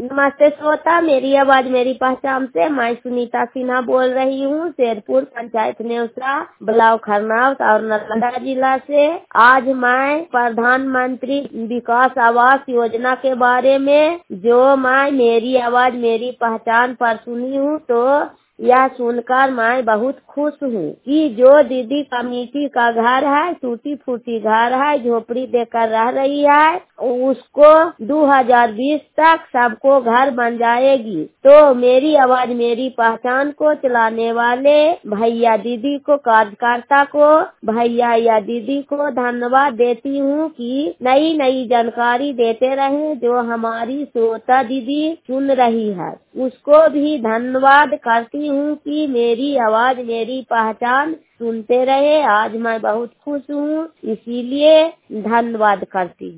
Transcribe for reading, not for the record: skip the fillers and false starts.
नमस्ते श्रोता, मेरी आवाज मेरी पहचान से मैं सुनीता सिन्हा बोल रही हूँ, शेरपुर पंचायत नेवसा, ब्लॉक खरनावत और नालंदा जिला से। आज मैं प्रधानमंत्री विकास आवास योजना के बारे में जो मैं मेरी आवाज मेरी पहचान पर सुनी हूँ, तो यह सुनकर मैं बहुत खुश हूँ कि जो दीदी का मिट्टी का घर है, टूटी फूटी घर है, झोपड़ी देकर रह रही है, उसको 2020 तक सबको घर बन जाएगी। तो मेरी आवाज मेरी पहचान को चलाने वाले भैया दीदी को, कार्यकर्ता को, भैया या दीदी को धन्यवाद देती हूँ कि नई नई जानकारी देते रहे। जो हमारी श्रोता दीदी सुन रही है उसको भी धन्यवाद करती हूँ कि मेरी आवाज मेरी पहचान सुनते रहे। आज मैं बहुत खुश हूँ, इसीलिए धन्यवाद करती हूँ।